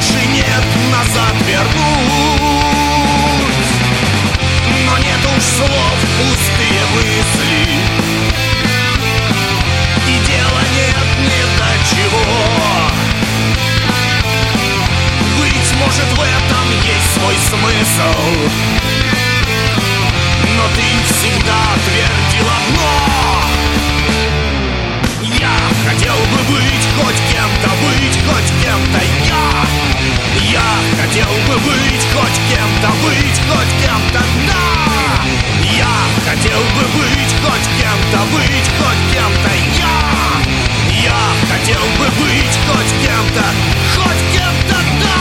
больше нет назад вернуть. Но нет уж слов, пустые мысли, и дела нет ни до чего. Быть может, в этом есть свой смысл, но ты всегда твердил одно: я хотел бы быть хоть кем-то, быть хоть кем-то. Я хотел бы быть хоть кем-то, быть хоть кем-то, да. Я хотел бы быть хоть кем-то, быть хоть кем-то. Я хотел бы быть хоть кем-то, хоть кем-то, да.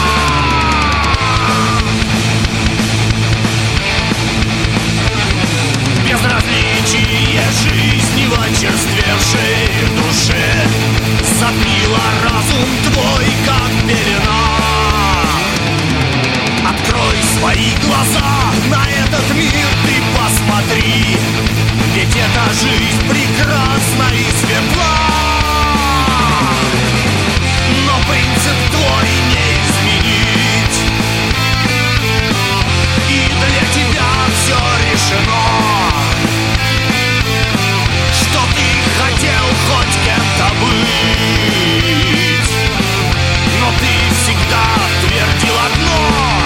Безразличие жизни в очерствевшей душе затмило разум твой, как пелена. Открой свои глаза на этот мир, ты посмотри, ведь эта жизнь прекрасна и светла. Но принцип твой не изменить, и для тебя все решено, что ты хотел хоть кем-то быть, но ты всегда твердил одно: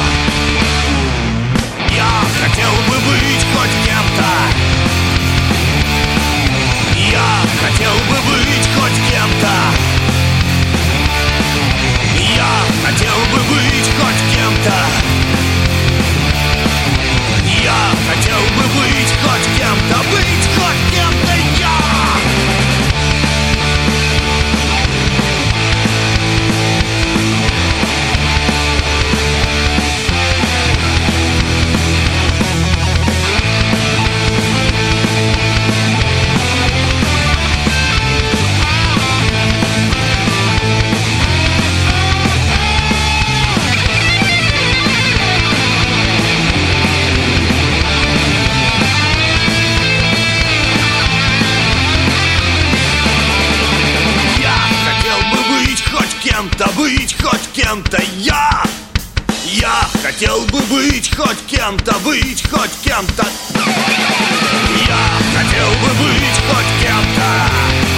я хотел бы быть хоть кем-то. Я хотел бы быть хоть кем-то. Я хотел бы быть хоть кем-то. Я хотел бы быть хоть кем-то, быть хоть кем-то. Быть хоть кем-то. Я хотел бы быть хоть кем-то, быть хоть кем-то. Я хотел бы быть хоть кем-то.